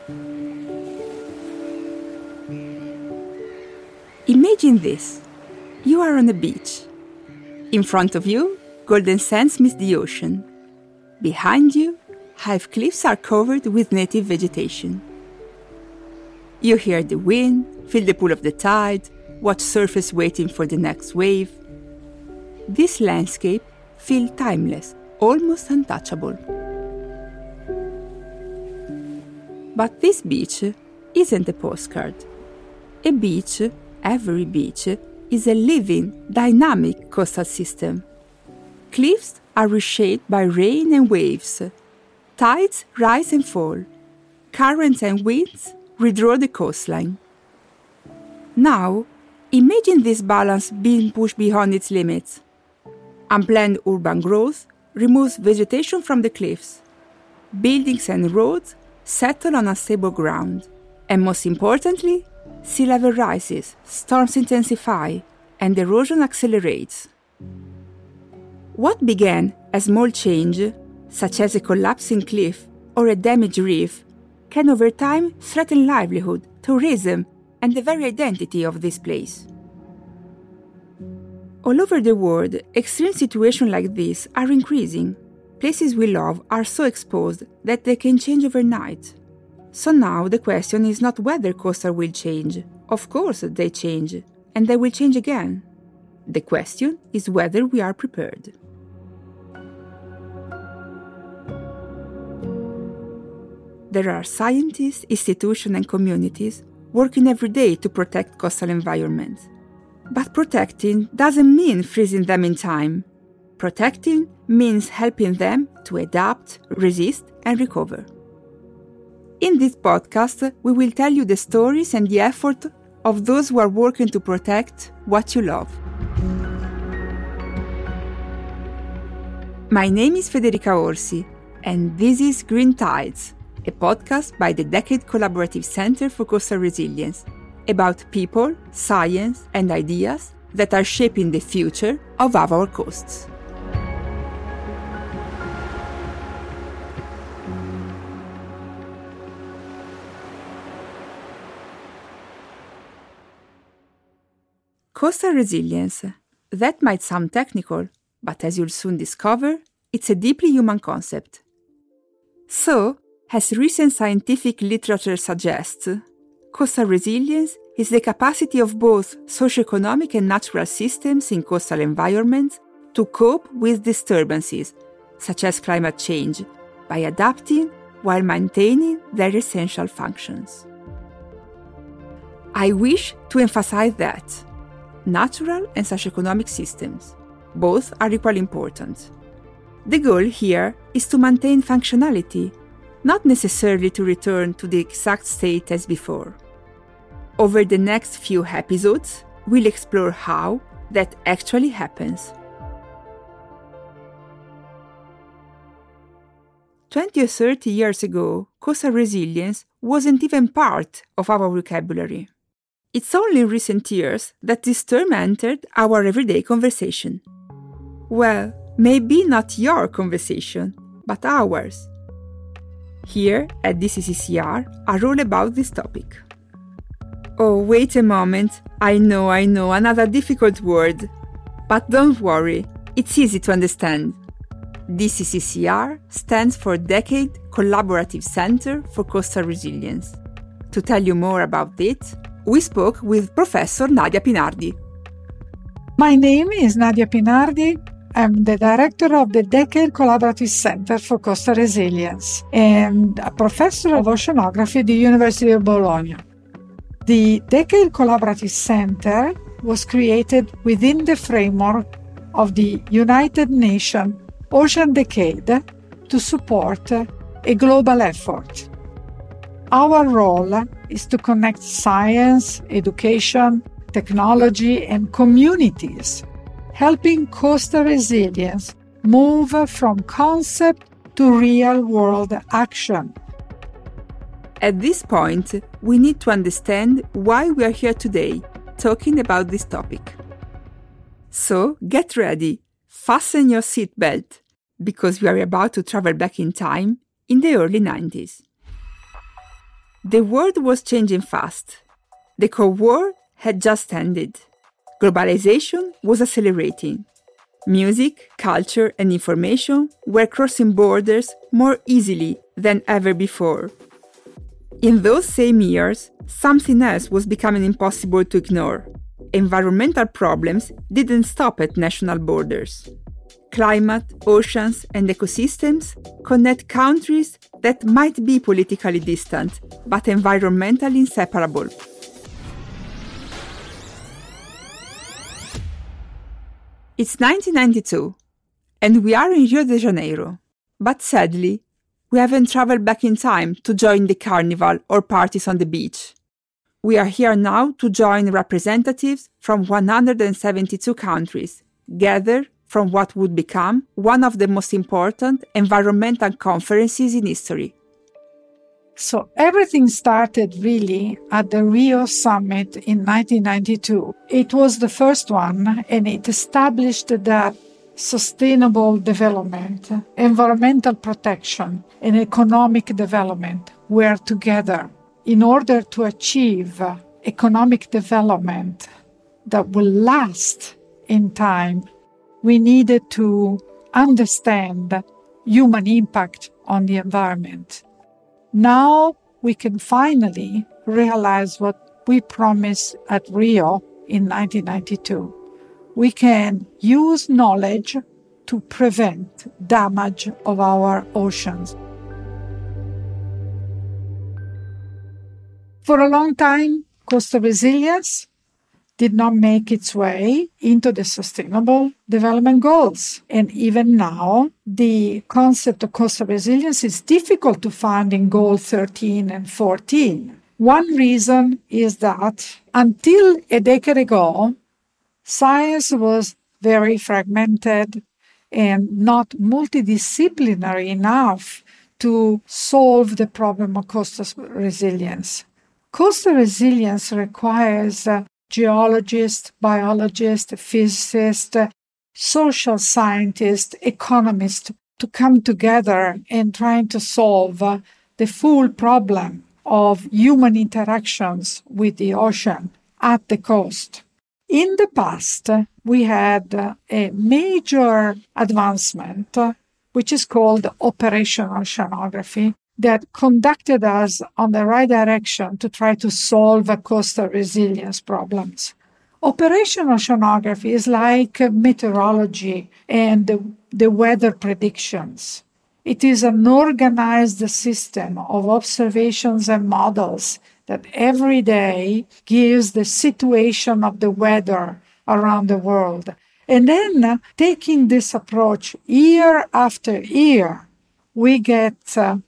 Imagine this. You are on a beach. In front of you, golden sands meet the ocean. Behind you, high cliffs are covered with native vegetation. You hear the wind, feel the pull of the tide, watch surfers waiting for the next wave. This landscape feels timeless, almost untouchable. But this beach isn't a postcard. A beach, every beach, is a living, dynamic coastal system. Cliffs are reshaped by rain and waves. Tides rise and fall. Currents and winds redraw the coastline. Now, imagine this balance being pushed beyond its limits. Unplanned urban growth removes vegetation from the cliffs. Buildings and roads settle on unstable ground. And most importantly, sea level rises, storms intensify, and erosion accelerates. What began as small change, such as a collapsing cliff or a damaged reef, can over time threaten livelihood, tourism, and the very identity of this place. All over the world, extreme situations like this are increasing. Places we love are so exposed that they can change overnight. So now the question is not whether coastal will change. Of course they change, and they will change again. The question is whether we are prepared. There are scientists, institutions, and communities working every day to protect coastal environments. But protecting doesn't mean freezing them in time. Protecting means helping them to adapt, resist, and recover. In this podcast, we will tell you the stories and the effort of those who are working to protect what you love. My name is Federica Orsi, and this is Green Tides, a podcast by the Decade Collaborative Center for Coastal Resilience, about people, science, and ideas that are shaping the future of our coasts. Coastal resilience. That might sound technical, but as you'll soon discover, it's a deeply human concept. So, as recent scientific literature suggests, coastal resilience is the capacity of both socioeconomic and natural systems in coastal environments to cope with disturbances, such as climate change, by adapting while maintaining their essential functions. I wish to emphasize that natural and socioeconomic systems, both are equally important. The goal here is to maintain functionality, not necessarily to return to the exact state as before. Over the next few episodes, we'll explore how that actually happens. 20 or 30 years ago, coastal resilience wasn't even part of our vocabulary. It's only in recent years that this term entered our everyday conversation. Well, maybe not your conversation, but ours. Here at DCCCR are all about this topic. Oh, wait a moment. I know, another difficult word. But don't worry, it's easy to understand. DCCCR stands for Decade Collaborative Center for Coastal Resilience. To tell you more about it, we spoke with Professor Nadia Pinardi. My name is Nadia Pinardi. I'm the director of the Decade Collaborative Center for Coastal Resilience and a professor of oceanography at the University of Bologna. The Decade Collaborative Center was created within the framework of the United Nations Ocean Decade to support a global effort. Our role is to connect science, education, technology, and communities, helping coastal resilience move from concept to real-world action. At this point, we need to understand why we are here today, talking about this topic. So, get ready, fasten your seatbelt, because we are about to travel back in time in the early 90s. The world was changing fast. The Cold War had just ended. Globalization was accelerating. Music, culture, and information were crossing borders more easily than ever before. In those same years, something else was becoming impossible to ignore. Environmental problems didn't stop at national borders. Climate, oceans, and ecosystems connect countries that might be politically distant, but environmentally inseparable. It's 1992, and we are in Rio de Janeiro. But sadly, we haven't traveled back in time to join the carnival or parties on the beach. We are here now to join representatives from 172 countries, gathered from what would become one of the most important environmental conferences in history. So everything started really at the Rio Summit in 1992. It was the first one, and it established that sustainable development, environmental protection, and economic development were together in order to achieve economic development that will last in time. We needed to understand human impact on the environment. Now we can finally realize what we promised at Rio in 1992. We can use knowledge to prevent damage of our oceans. For a long time, coastal resilience did not make its way into the Sustainable Development Goals. And even now, the concept of coastal resilience is difficult to find in Goal 13 and 14. One reason is that until a decade ago, science was very fragmented and not multidisciplinary enough to solve the problem of coastal resilience. Coastal resilience requires geologists, biologists, physicists, social scientists, economists to come together and trying to solve the full problem of human interactions with the ocean at the coast. In the past, we had a major advancement, which is called operational oceanography, that conducted us on the right direction to try to solve coastal resilience problems. Operational oceanography is like meteorology and the weather predictions. It is an organized system of observations and models that every day gives the situation of the weather around the world. And then, taking this approach year after year, we get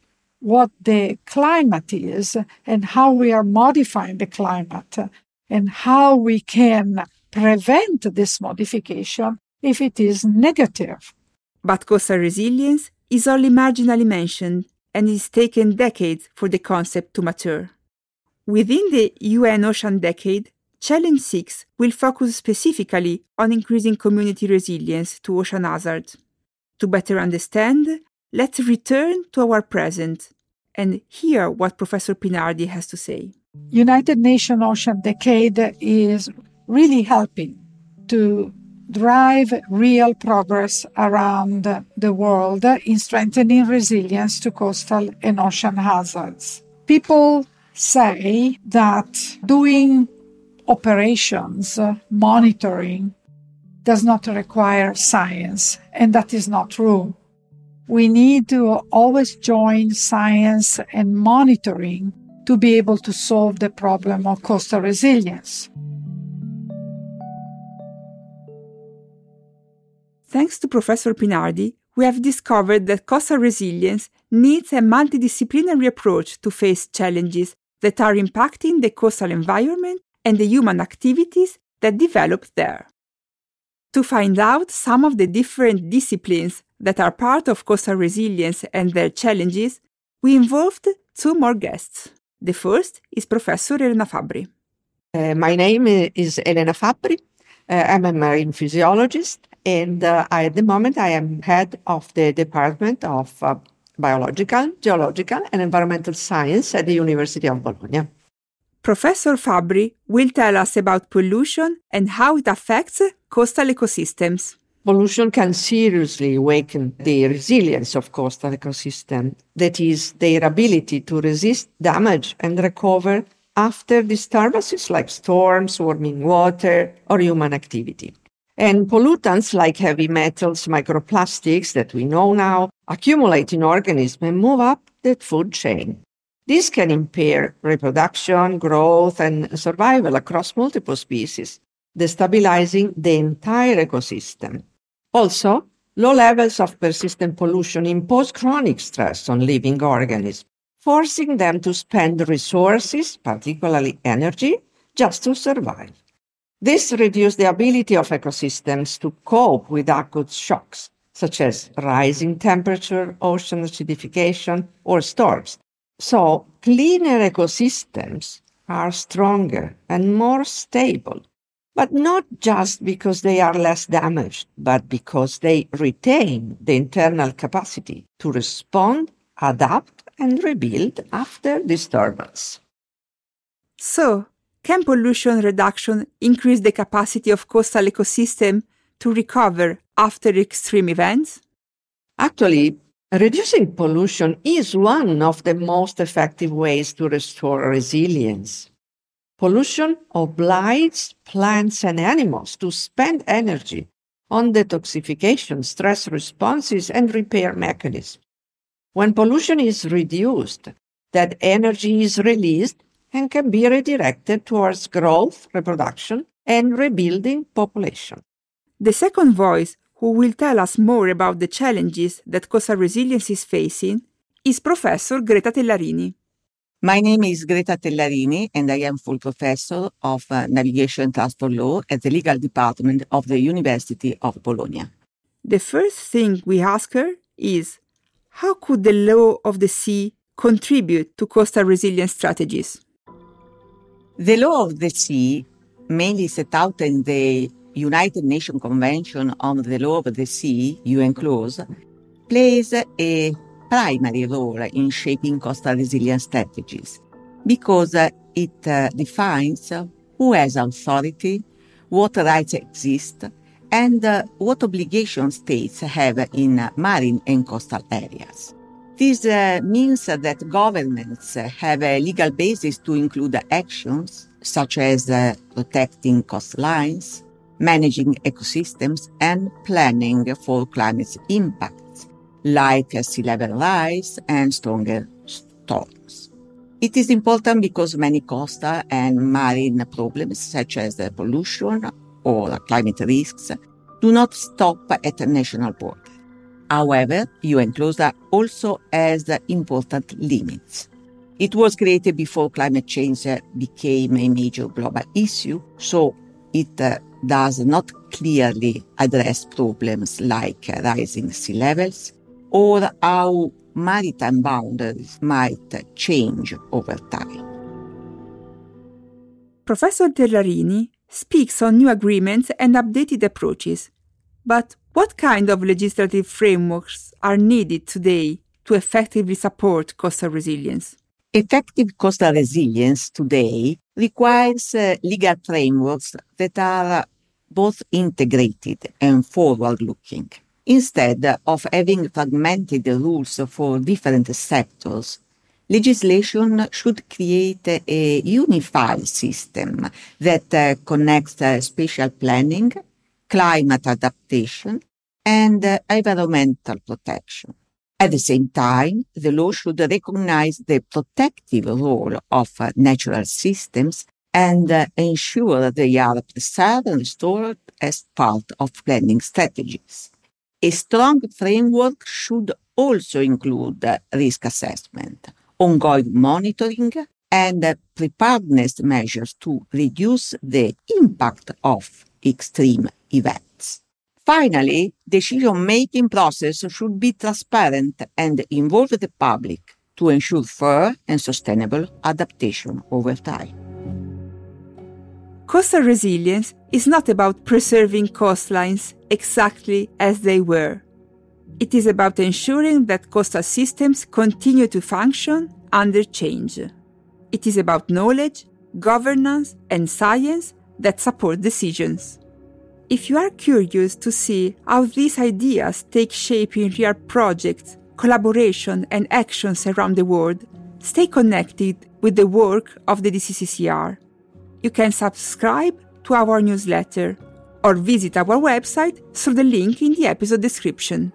what the climate is and how we are modifying the climate and how we can prevent this modification if it is negative. But coastal resilience is only marginally mentioned, and it's taken decades for the concept to mature. Within the UN Ocean Decade, Challenge 6 will focus specifically on increasing community resilience to ocean hazards. To better understand, let's return to our present and hear what Professor Pinardi has to say. United Nations Ocean Decade is really helping to drive real progress around the world in strengthening resilience to coastal and ocean hazards. People say that doing operations, monitoring, does not require science, and that is not true. We need to always join science and monitoring to be able to solve the problem of coastal resilience. Thanks to Professor Pinardi, we have discovered that coastal resilience needs a multidisciplinary approach to face challenges that are impacting the coastal environment and the human activities that develop there. To find out some of the different disciplines that are part of coastal resilience and their challenges, we involved two more guests. The first is Professor Elena Fabbri. My name is Elena Fabbri. I'm a marine physiologist, and at the moment I am head of the Department of biological, geological, and environmental science at the University of Bologna. Professor Fabbri will tell us about pollution and how it affects coastal ecosystems. Pollution can seriously weaken the resilience of coastal ecosystems, that is, their ability to resist damage and recover after disturbances like storms, warming water, or human activity. And pollutants like heavy metals, microplastics that we know now, accumulate in organisms and move up the food chain. This can impair reproduction, growth, and survival across multiple species, destabilizing the entire ecosystem. Also, low levels of persistent pollution impose chronic stress on living organisms, forcing them to spend resources, particularly energy, just to survive. This reduces the ability of ecosystems to cope with acute shocks, such as rising temperature, ocean acidification, or storms. So, cleaner ecosystems are stronger and more stable, but not just because they are less damaged, but because they retain the internal capacity to respond, adapt, and rebuild after disturbance. So, can pollution reduction increase the capacity of coastal ecosystem to recover after extreme events? Actually, reducing pollution is one of the most effective ways to restore resilience. Pollution obliges plants and animals to spend energy on detoxification, stress responses, and repair mechanisms. When pollution is reduced, that energy is released and can be redirected towards growth, reproduction, and rebuilding population. The second voice, who will tell us more about the challenges that coastal resilience is facing, is Professor Greta Tellarini. My name is Greta Tellarini, and I am full professor of Navigation and Transport Law at the Legal Department of the University of Bologna. The first thing we ask her is, how could the law of the sea contribute to coastal resilience strategies? The law of the sea, mainly set out in the United Nations Convention on the Law of the Sea, UNCLOS, plays a primary role in shaping coastal resilience strategies because it defines who has authority, what rights exist, and what obligations states have in marine and coastal areas. This means that governments have a legal basis to include actions such as protecting coastlines, managing ecosystems, and planning for climate impacts, like sea level rise and stronger storms. It is important because many coastal and marine problems, such as pollution or climate risks, do not stop at a national border. However, UNCLOS also has important limits. It was created before climate change became a major global issue, so it does not clearly address problems like rising sea levels or how maritime boundaries might change over time. Professor Tellarini speaks on new agreements and updated approaches. But what kind of legislative frameworks are needed today to effectively support coastal resilience? Effective coastal resilience today requires legal frameworks that are both integrated and forward-looking. Instead of having fragmented rules for different sectors, legislation should create a unified system that connects spatial planning, climate adaptation, and environmental protection. At the same time, the law should recognize the protective role of natural systems and ensure they are preserved and restored as part of planning strategies. A strong framework should also include risk assessment, ongoing monitoring, and preparedness measures to reduce the impact of extreme events. Finally, decision-making process should be transparent and involve the public to ensure fair and sustainable adaptation over time. Coastal resilience is not about preserving coastlines exactly as they were, It is about ensuring that coastal systems continue to function under change. It is about knowledge, governance, and science that support decisions. If you are curious to see how these ideas take shape in real projects, collaboration, and actions around the world, stay connected with the work of the DCCCR. You can subscribe to our newsletter or visit our website through the link in the episode description.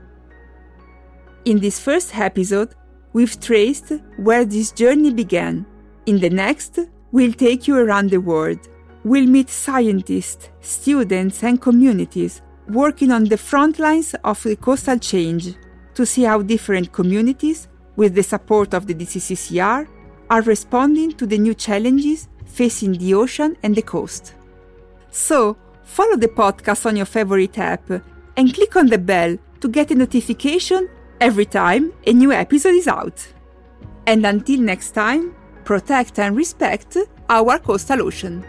In this first episode, we've traced where this journey began. In the next, we'll take you around the world. We'll meet scientists, students, and communities working on the front lines of the coastal change to see how different communities, with the support of the DCCCR, are responding to the new challenges facing the ocean and the coast. So, follow the podcast on your favorite app and click on the bell to get a notification every time a new episode is out. And until next time, protect and respect our coastal ocean.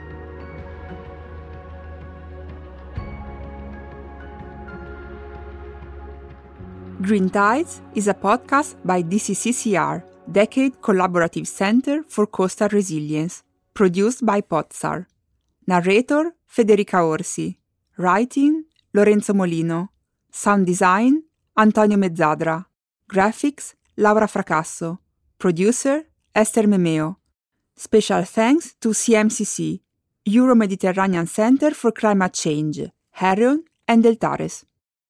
Green Tides is a podcast by DCCCR, Decade Collaborative Center for Coastal Resilience, produced by Podsar. Narrator Federica Orsi. Writing Lorenzo Molino. Sound design Antonio Mezzadra. Graphics Laura Fracasso. Producer Esther Memeo. Special thanks to CMCC, Euro-Mediterranean Center for Climate Change, Herion and Deltares.